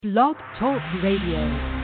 Blog Talk Radio.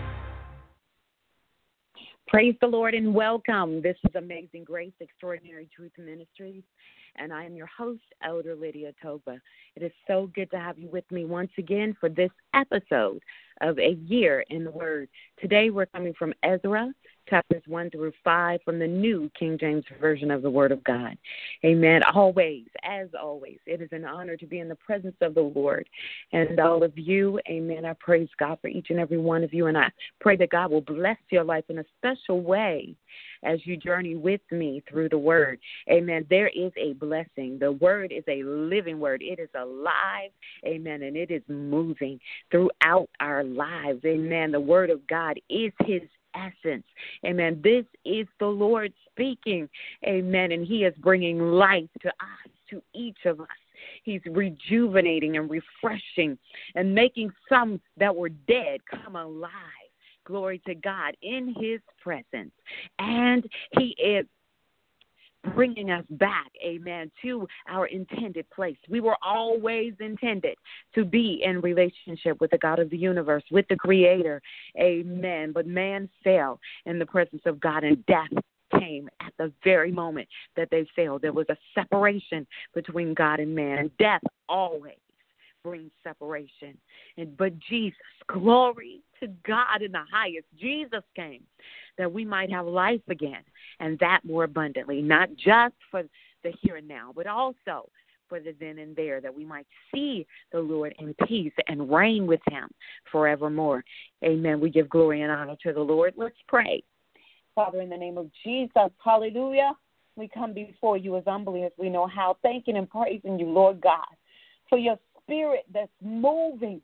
Praise the Lord and welcome. This is Amazing Grace, Extraordinary Truth Ministries, and I am your host, Elder Lydia Toba. It is so good to have you with me once again for this episode of A Year in the Word. Today we're coming from Ezra, chapters 1 through 5 from the New King James Version of the Word of God. Amen. Always, as always, it is an honor to be in the presence of the Lord and all of you. Amen. I praise God for each and every one of you, and I pray that God will bless your life in a special way as you journey with me through the Word. Amen. There is a blessing. The Word is a living Word. It is alive. Amen. And it is moving throughout our lives. Amen. The Word of God is His essence. Amen. This is the Lord speaking. Amen. And He is bringing life to us, to each of us. He's rejuvenating and refreshing and making some that were dead come alive. Glory to God in His presence. And He is bringing us back, amen, to our intended place. We were always intended to be in relationship with the God of the universe, with the Creator, amen. But man fell in the presence of God, and death came at the very moment that they failed. There was a separation between God and man, and death always brings separation. But Jesus, glory to God in the highest, Jesus came that we might have life again, and that more abundantly, not just for the here and now, but also for the then and there, that we might see the Lord in peace and reign with Him forevermore. Amen. We give glory and honor to the Lord. Let's pray. Father, in the name of Jesus, hallelujah, we come before you as humbly as we know how, thanking and praising you, Lord God, for your Spirit that's moving,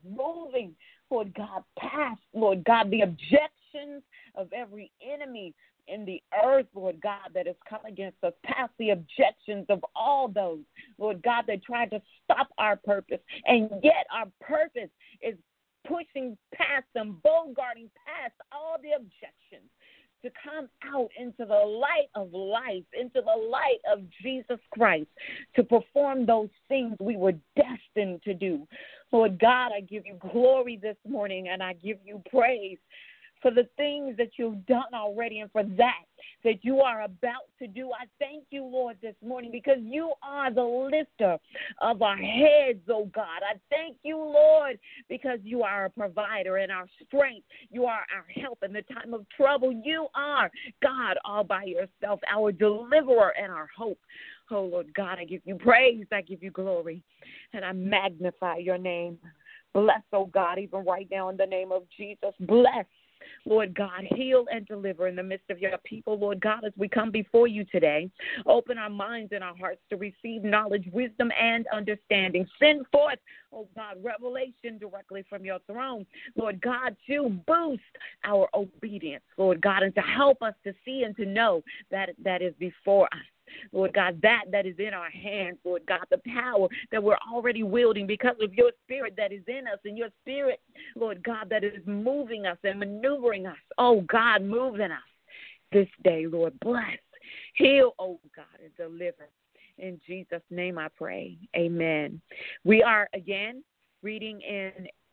Lord God, past, Lord God, the objections of every enemy in the earth, Lord God, that has come against us, past the objections of all those, Lord God, that tried to stop our purpose, and yet our purpose is pushing past them, bogarting past all the objections, to come out into the light of life, into the light of Jesus Christ, to perform those things we were destined to do. Lord God, I give you glory this morning, and I give you praise for the things that you've done already, and for that you are about to do. I thank you, Lord, this morning, because you are the lifter of our heads, oh God. I thank you, Lord, because you are a provider and our strength. You are our help in the time of trouble. You are, God, all by yourself, our deliverer and our hope. Oh, Lord God, I give you praise. I give you glory, and I magnify your name. Bless, oh God, even right now in the name of Jesus. Bless, Lord God, heal and deliver in the midst of your people, Lord God, as we come before you today. Open our minds and our hearts to receive knowledge, wisdom, and understanding. Send forth, oh God, revelation directly from your throne, Lord God, to boost our obedience, Lord God, and to help us to see and to know that is before us. Lord God, that is in our hands, Lord God, the power that we're already wielding because of your Spirit that is in us, and your Spirit, Lord God, that is moving us and maneuvering us. Oh, God, move in us this day, Lord. Bless, heal, oh God, and deliver. In Jesus' name I pray. Amen. We are, again, reading in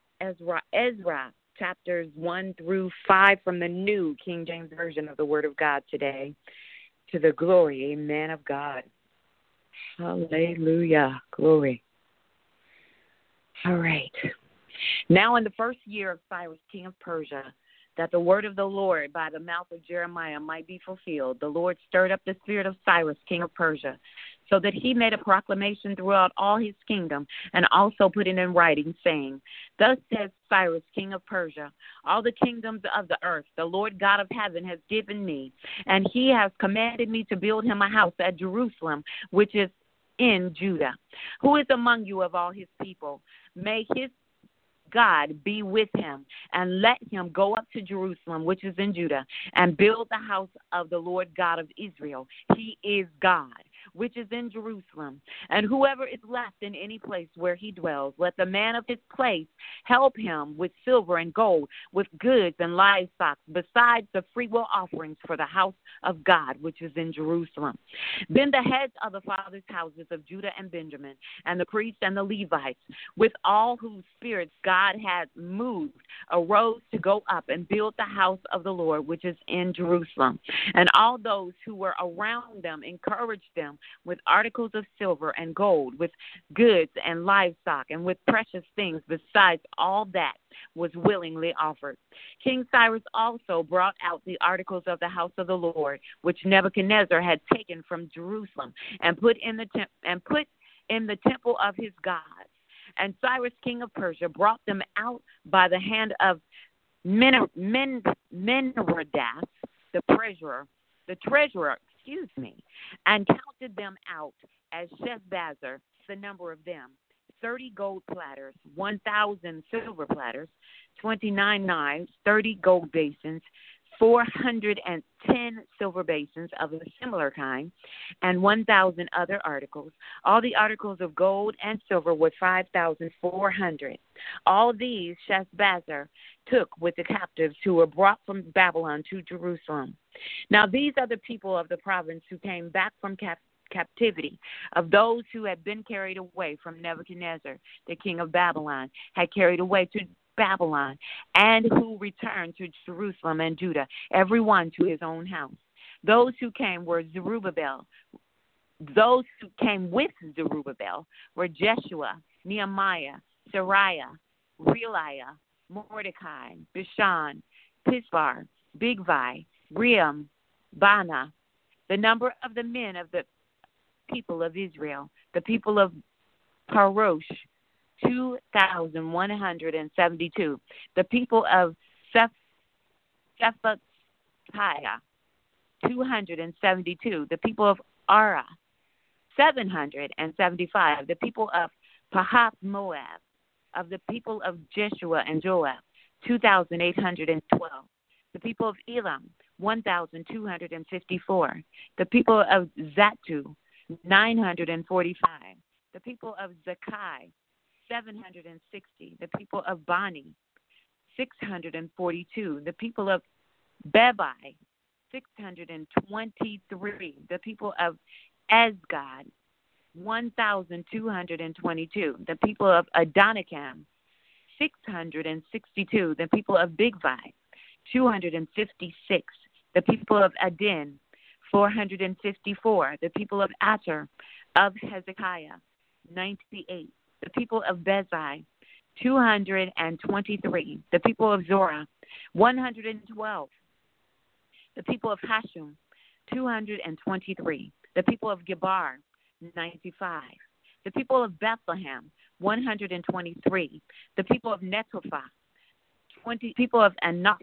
Ezra chapters 1 through 5 from the New King James Version of the Word of God today. To the glory, amen, of God. Hallelujah. Glory. All right. Now in the first year of Cyrus, king of Persia, that the word of the Lord by the mouth of Jeremiah might be fulfilled, the Lord stirred up the spirit of Cyrus, king of Persia, so that he made a proclamation throughout all his kingdom, and also put it in writing, saying, Thus says Cyrus, king of Persia, all the kingdoms of the earth, the Lord God of heaven has given me, and he has commanded me to build him a house at Jerusalem, which is in Judah. Who is among you of all his people? May his God be with him, and let him go up to Jerusalem, which is in Judah, and build the house of the Lord God of Israel. He is God. which is in Jerusalem. And whoever is left in any place where he dwells, let the man of his place help him with silver and gold, with goods and livestock, besides the freewill offerings for the house of God, which is in Jerusalem. Then the heads of the fathers' houses of Judah and Benjamin, and the priests and the Levites, with all whose spirits God had moved, arose to go up and build the house of the Lord, which is in Jerusalem. And all those who were around them encouraged them with articles of silver and gold, with goods and livestock, and with precious things, besides all that was willingly offered. King Cyrus also brought out the articles of the house of the Lord, which Nebuchadnezzar had taken from Jerusalem, and put in the temple of his gods. And Cyrus, king of Persia, brought them out by the hand of Menradath, the treasurer, and counted them out as Sheshbazzar, the number of them, 30 gold platters, 1,000 silver platters, 29 knives, 30 gold basins, 410 silver basins of a similar kind, and 1,000 other articles. All the articles of gold and silver were 5,400. All these Sheshbazzar took with the captives who were brought from Babylon to Jerusalem. Now these are the people of the province who came back from captivity, of those who had been carried away from Nebuchadnezzar, the king of Babylon, had carried away to Babylon, and who returned to Jerusalem and Judah, every one to his own house. Those who came were Zerubbabel. Those who came with Zerubbabel were Jeshua, Nehemiah, Sariah, Realiah, Mordecai, Bishan, Pisbar, Bigvai, Ream, Bana. The number of the men of the people of Israel, the people of Parosh, 2,172. The people of Shephatiah, 272. The people of Ara, 775. The people of Pahath Moab, of the people of Jeshua and Joab, 2,812. The people of Elam, 1,254. The people of Zatu, 945. The people of Zakai, 760. The people of Bani, 642. The people of Bebai, 623. The people of Asgad, 1,222. The people of Adonikam, 662. The people of Bigvai, 256. The people of Adin, 454. The people of Ater of Hezekiah, 98. The people of Bezai, 223. The people of Zorah, 112. The people of Hashum, 223. The people of Gebar, 95. The people of Bethlehem, 123. The people of Netophah, 20. People of Anath,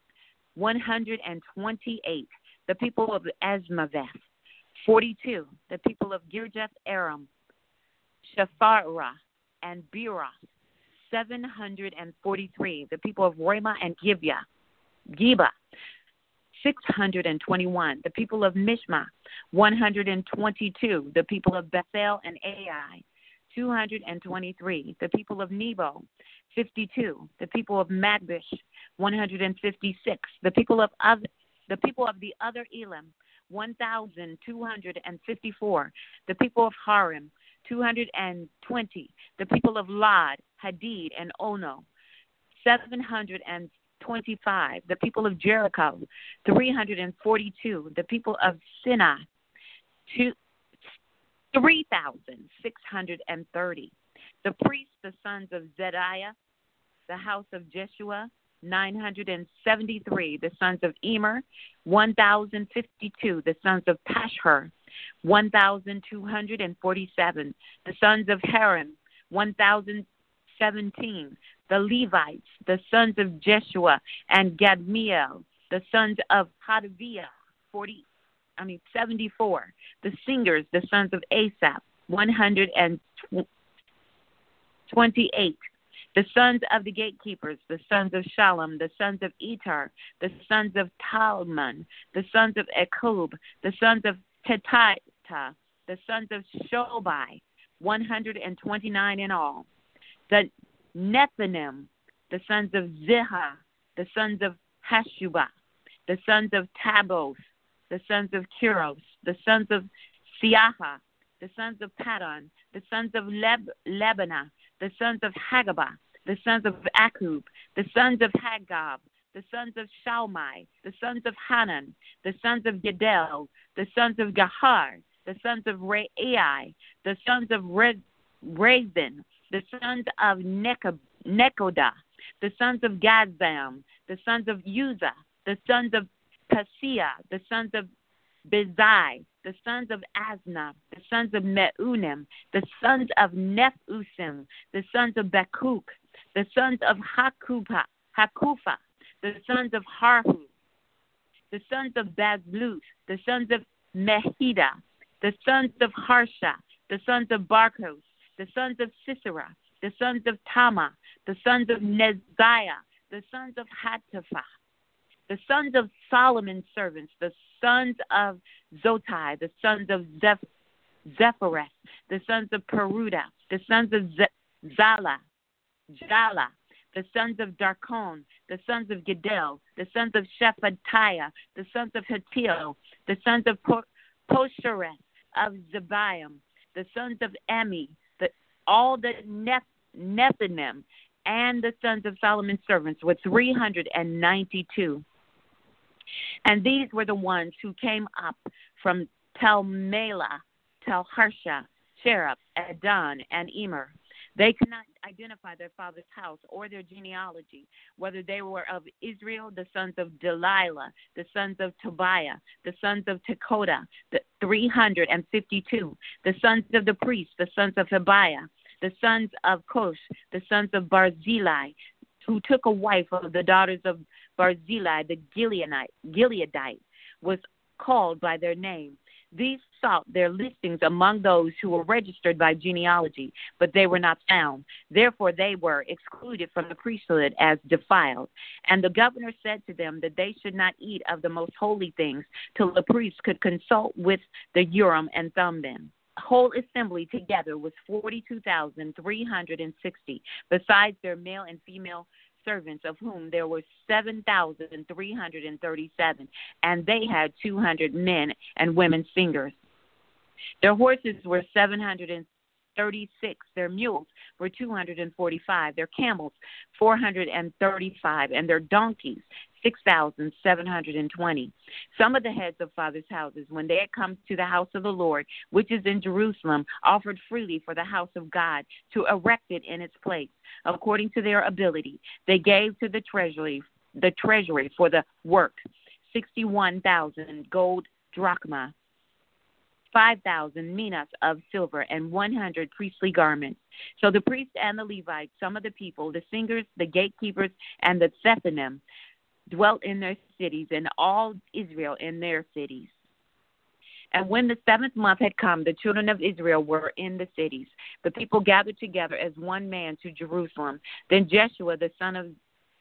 128. The people of Asmaveth, 42. The people of Girjath Aram, Shepharah, and Beeroth, 743. The people of Ramah and Geba, 621. The people of Mishma, 122. The people of Bethel and Ai, 223. The people of Nebo, 52. The people of Magbish, 156. The people of the other Elam, 1,254. The people of Harim, 220. The people of Lod, Hadid, and Ono, 725. The people of Jericho, 342. The people of Sinai, 3,630. The priests, the sons of Zediah, the house of Jeshua, 973. The sons of Emer, 1,052. The sons of Pashhur, 1,247. The sons of Harim, 1,017. The Levites, the sons of Jeshua and Gadmiel, the sons of Hadaviah, 74. The singers, the sons of Asaph, 128. The sons of the gatekeepers, the sons of Shalom, the sons of Etar, the sons of Talmon, the sons of Akub, the sons of Hetitah, the sons of Shobai, 129 in all. The Nethinim, the sons of Ziha, the sons of Hashubah, the sons of Tabos, the sons of Kuros, the sons of Siaha, the sons of Padon, the sons of Lebanah, the sons of Hagabah, the sons of Akub, the sons of Hagab, the sons of Shalmai, the sons of Hanan, the sons of Gedel, the sons of Gahar, the sons of Reai, the sons of Rezin, the sons of Nekoda, the sons of Gazam, the sons of Uzzah, the sons of Paseah, the sons of Bezai, the sons of Asna, the sons of Meunim, the sons of Nephusim, the sons of Bakuk, the sons of Hakufa, the sons of Harhu, the sons of Bazluth, the sons of Mehida, the sons of Harsha, the sons of Barkos, the sons of Sisera, the sons of Tama, the sons of Neziah, the sons of Hatapha, the sons of Solomon's servants, the sons of Zotai, the sons of Zephareth, the sons of Peruda, the sons of Jala, the sons of Darkon, the sons of Gedel, the sons of Shephatiah, the sons of Hatil, the sons of Poshereth of Zebaim, the sons of Emi, all the Nethinim, and the sons of Solomon's servants were 392. And these were the ones who came up from Tel Melah, Tel Harsha, Cherub, Adon, and Emer. They could not identify their father's house or their genealogy, whether they were of Israel, the sons of Delilah, the sons of Tobiah, the sons of Tekoda, the 352, the sons of the priests, the sons of Habiah, the sons of Kosh, the sons of Barzillai, who took a wife of the daughters of Barzillai, the Gileadite, was called by their name. These sought their listings among those who were registered by genealogy, but they were not found. Therefore, they were excluded from the priesthood as defiled. And the governor said to them that they should not eat of the most holy things till the priests could consult with the Urim and Thummim. The whole assembly together was 42,360, besides their male and female servants, of whom there were 7,337, and they had 200 men and women singers. Their horses were 736, their mules were 245, their camels 435, and their donkeys 6,720. Some of the heads of fathers' houses, when they had come to the house of the Lord, which is in Jerusalem, offered freely for the house of God to erect it in its place, according to their ability. They gave to the treasury for the work 61,000 gold drachma, 5,000 minas of silver, and 100 priestly garments. So the priests and the Levites, some of the people, the singers, the gatekeepers, and the Nethinim dwelt in their cities, and all Israel in their cities. And when the 7th month had come, the children of Israel were in the cities. The people gathered together as one man to Jerusalem. Then Jeshua, the son of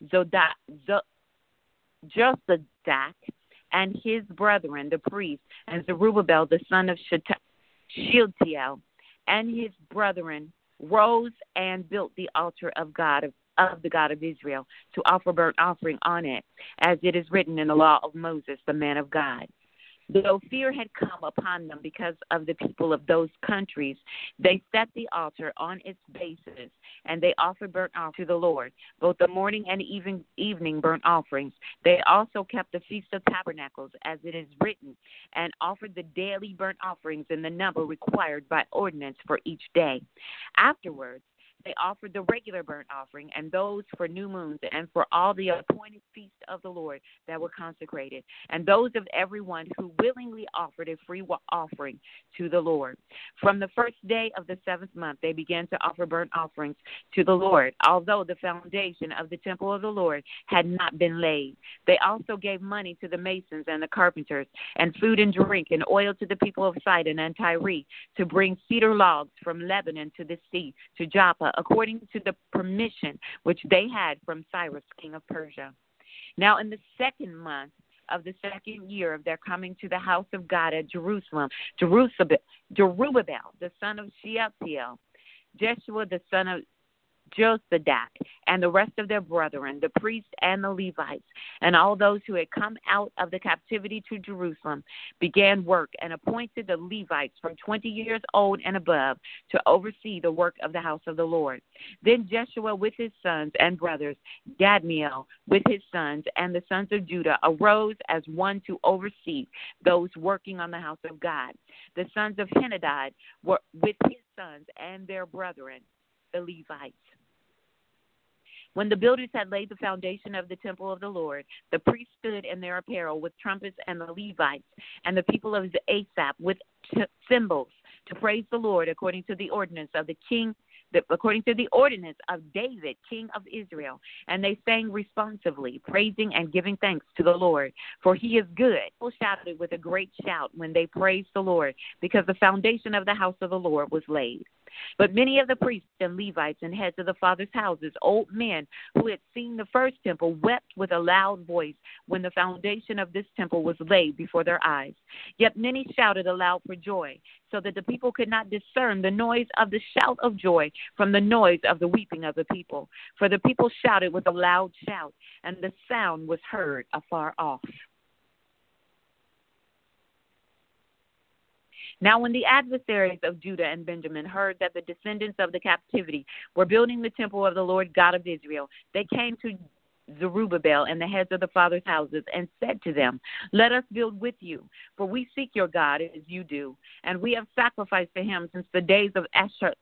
Josadak, and his brethren, the priests, and Zerubbabel, the son of Shealtiel, and his brethren, rose and built the altar of the God of Israel, to offer burnt offering on it, as it is written in the law of Moses, the man of God. Though fear had come upon them because of the people of those countries, they set the altar on its basis, and they offered burnt offering to the Lord, both the morning and evening burnt offerings. They also kept the Feast of Tabernacles, as it is written, and offered the daily burnt offerings in the number required by ordinance for each day. Afterwards, they offered the regular burnt offering and those for new moons and for all the appointed feasts of the Lord that were consecrated, and those of everyone who willingly offered a free offering to the Lord. From the first day of the 7th month, they began to offer burnt offerings to the Lord, although the foundation of the temple of the Lord had not been laid. They also gave money to the masons and the carpenters, and food and drink and oil to the people of Sidon and Tyre, to bring cedar logs from Lebanon to the sea, to Joppa, according to the permission which they had from Cyrus, king of Persia. Now in the 2nd month, of the second year of their coming to the house of God at Jerusalem, Zerubbabel, the son of Shealtiel, Jeshua, the son of Josadak, and the rest of their brethren, the priests and the Levites, and all those who had come out of the captivity to Jerusalem, began work and appointed the Levites from 20 years old and above to oversee the work of the house of the Lord. Then Jeshua with his sons and brothers, Gadmiel with his sons, and the sons of Judah arose as one to oversee those working on the house of God. The sons of Henadad were with his sons and their brethren, the Levites. When the builders had laid the foundation of the temple of the Lord, the priests stood in their apparel with trumpets, and the Levites and the people of Asaph with cymbals to praise the Lord according to the ordinance of the king, according to the ordinance of David, king of Israel. And they sang responsively, praising and giving thanks to the Lord, for he is good. People shouted with a great shout when they praised the Lord, because the foundation of the house of the Lord was laid. But many of the priests and Levites and heads of the fathers' houses, old men who had seen the first temple, wept with a loud voice when the foundation of this temple was laid before their eyes. Yet many shouted aloud for joy, so that the people could not discern the noise of the shout of joy from the noise of the weeping of the people. For the people shouted with a loud shout, and the sound was heard afar off. Now when the adversaries of Judah and Benjamin heard that the descendants of the captivity were building the temple of the Lord God of Israel, they came to Zerubbabel and the heads of the fathers' houses and said to them, "Let us build with you, for we seek your God as you do, and we have sacrificed to him since the days of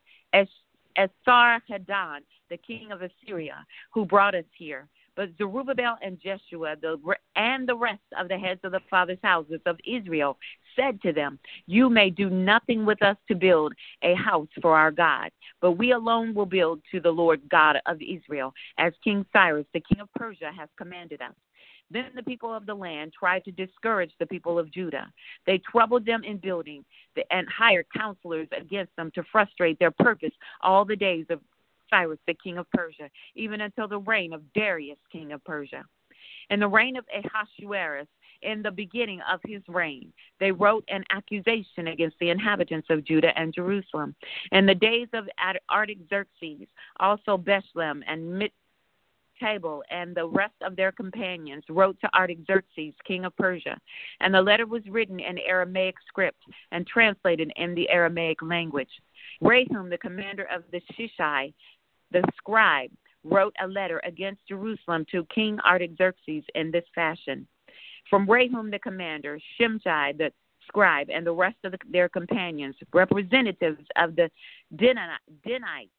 Esarhaddon, the king of Assyria, who brought us here." But Zerubbabel and Jeshua and the rest of the heads of the fathers' houses of Israel said to them, "You may do nothing with us to build a house for our God, but we alone will build to the Lord God of Israel, as King Cyrus, the king of Persia, has commanded us." Then the people of the land tried to discourage the people of Judah. They troubled them in building and hired counselors against them to frustrate their purpose all the days of Cyrus, the king of Persia, even until the reign of Darius, king of Persia. In the reign of Ahasuerus, in the beginning of his reign, they wrote an accusation against the inhabitants of Judah and Jerusalem. In the days of Artaxerxes, also Beshlem and Mitabel and the rest of their companions wrote to Artaxerxes, king of Persia, and the letter was written in Aramaic script and translated in the Aramaic language. Rahum, the commander of the Shishai, the scribe, wrote a letter against Jerusalem to King Artaxerxes in this fashion. From Rahum the commander, Shimshai the scribe, and the rest of their companions, representatives of the Dinites,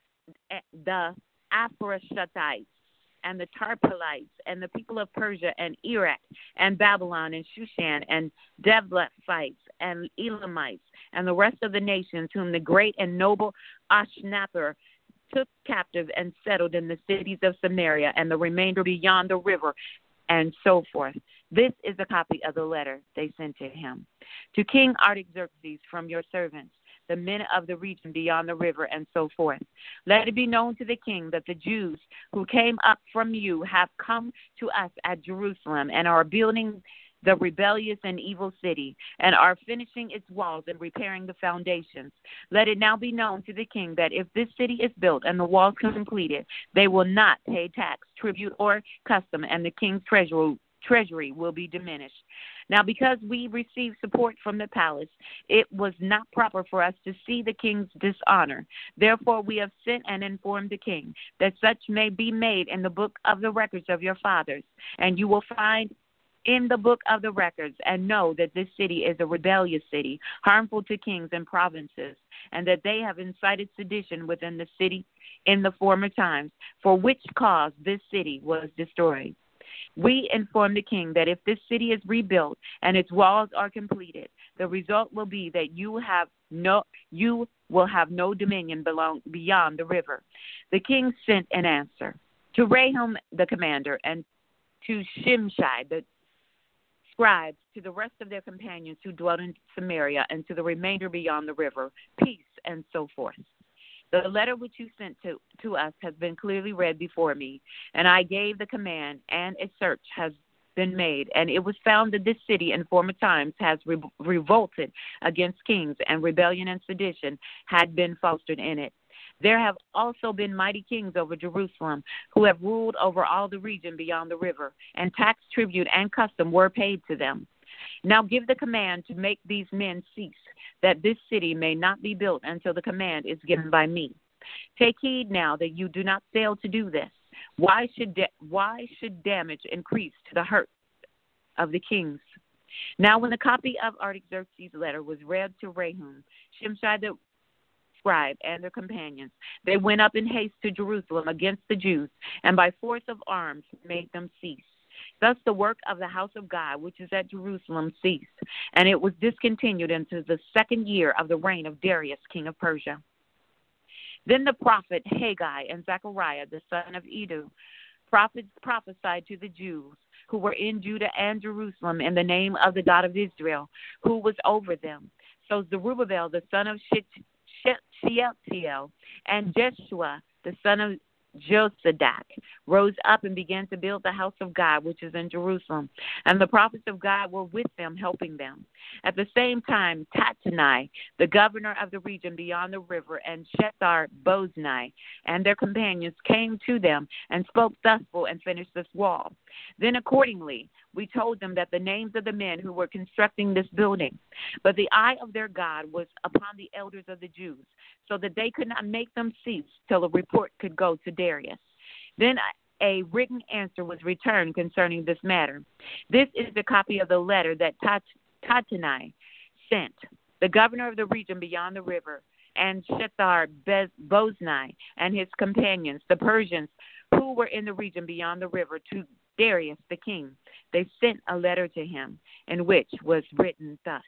the Aphrashatites, and the Tarpelites, and the people of Persia and Iraq, and Babylon, and Shushan, and Devlathites, and Elamites, and the rest of the nations whom the great and noble Ashnapper took captive and settled in the cities of Samaria, and the remainder beyond the river, and so forth. This is a copy of the letter they sent to him. To King Artaxerxes, from your servants, the men of the region beyond the river, and so forth. Let it be known to the king that the Jews who came up from you have come to us at Jerusalem and are building the rebellious and evil city, and are finishing its walls and repairing the foundations. Let it now be known to the king that if this city is built and the walls completed, they will not pay tax, tribute, or custom, and the king's treasury will be diminished. Now, because we received support from the palace, it was not proper for us to see the king's dishonor. Therefore, we have sent and informed the king that such may be made in the book of the records of your fathers, and you will find in the book of the records and know that this city is a rebellious city, harmful to kings and provinces, and that they have incited sedition within the city in the former times, for which cause this city was destroyed. We inform the king that if this city is rebuilt and its walls are completed, the result will be that you will have no dominion beyond the river. The king sent an answer to Rahum the commander and to Shimshai the scribes, to the rest of their companions who dwelt in Samaria, and to the remainder beyond the river, peace, and so forth. The letter which you sent to us has been clearly read before me, and I gave the command, and a search has been made, and it was found that this city in former times has revolted against kings, and rebellion and sedition had been fostered in it. There have also been mighty kings over Jerusalem who have ruled over all the region beyond the river, and tax, tribute, and custom were paid to them. Now give the command to make these men cease, that this city may not be built until the command is given by me. Take heed now that you do not fail to do this. Why should damage increase to the hurt of the kings? Now when the copy of Artaxerxes' letter was read to Rehum, Shimshai the scribe and their companions, they went up in haste to Jerusalem against the Jews, and by force of arms made them cease. Thus the work of the house of God, which is at Jerusalem, ceased, and it was discontinued until the 2nd year of the reign of Darius, king of Persia. Then the prophet Haggai and Zechariah, the son of Iddo, prophesied to the Jews who were in Judah and Jerusalem in the name of the God of Israel, who was over them. So Zerubbabel, the son of Shealtiel, and Jeshua, the son of Josadak, rose up and began to build the house of God, which is in Jerusalem. And the prophets of God were with them, helping them. At the same time, Tattenai, the governor of the region beyond the river, and Shethar-Boznai and their companions came to them and spoke thusful and finished this wall. Then accordingly, we told them that the names of the men who were constructing this building. But the eye of their God was upon the elders of the Jews, so that they could not make them cease till a report could go to Darius. Then a written answer was returned concerning this matter. This is the copy of the letter that Tattenai sent, the governor of the region beyond the river, and Shethar-Boznai and his companions, the Persians who were in the region beyond the river, to Darius the king. They sent a letter to him, in which was written thus: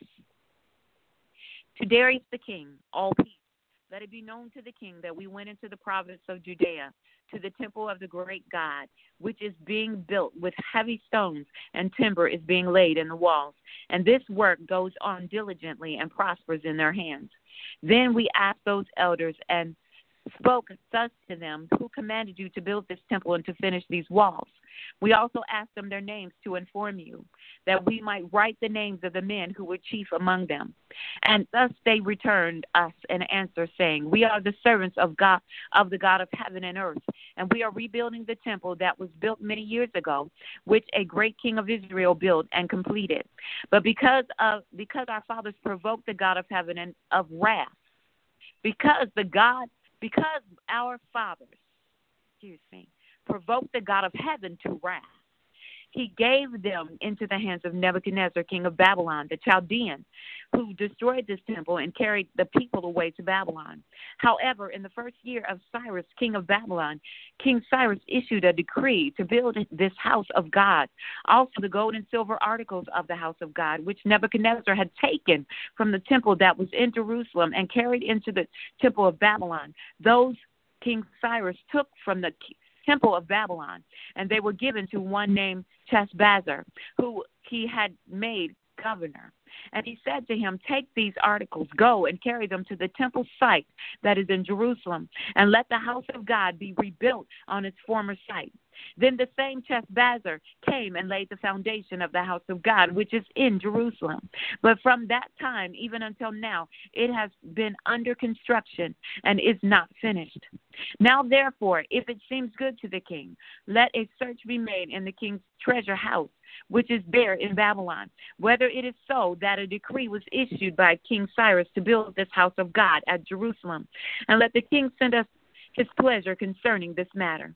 To Darius the king, all peace. Let it be known to the king that we went into the province of Judea, to the temple of the great God, which is being built with heavy stones, and timber is being laid in the walls. And this work goes on diligently and prospers in their hands. Then we asked those elders and spoke thus to them, who commanded you to build this temple and to finish these walls? We also asked them their names to inform you, that we might write the names of the men who were chief among them. And thus they returned us an answer, saying, We are the servants of God, of the God of heaven and earth, and we are rebuilding the temple that was built many years ago, which a great king of Israel built and completed. But because our fathers provoked the God of heaven and of wrath, because our fathers, provoked the God of heaven to wrath, he gave them into the hands of Nebuchadnezzar, king of Babylon, the Chaldean, who destroyed this temple and carried the people away to Babylon. However, in the 1st year of Cyrus, king of Babylon, King Cyrus issued a decree to build this house of God, also the gold and silver articles of the house of God, which Nebuchadnezzar had taken from the temple that was in Jerusalem and carried into the temple of Babylon. Those King Cyrus took from the temple of Babylon, and they were given to one named Sheshbazzar, who he had made governor. And he said to him, Take these articles, go and carry them to the temple site that is in Jerusalem, and let the house of God be rebuilt on its former site. Then the same Sheshbazzar came and laid the foundation of the house of God, which is in Jerusalem. But from that time, even until now, it has been under construction and is not finished. Now, therefore, if it seems good to the king, let a search be made in the king's treasure house, which is there in Babylon, whether it is so that a decree was issued by King Cyrus to build this house of God at Jerusalem. And let the king send us his pleasure concerning this matter.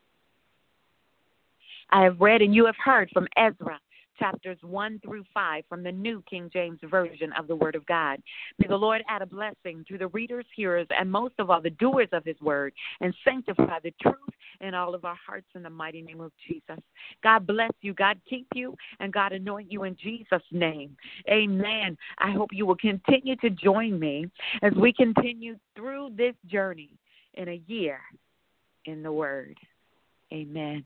I have read and you have heard from Ezra, chapters 1 through 5 from the New King James Version of the Word of God. May the Lord add a blessing to the readers, hearers, and most of all the doers of his word, and sanctify the truth in all of our hearts in the mighty name of Jesus. God bless you, God keep you, and God anoint you in Jesus' name. Amen. I hope you will continue to join me as we continue through this journey in a year in the Word. Amen.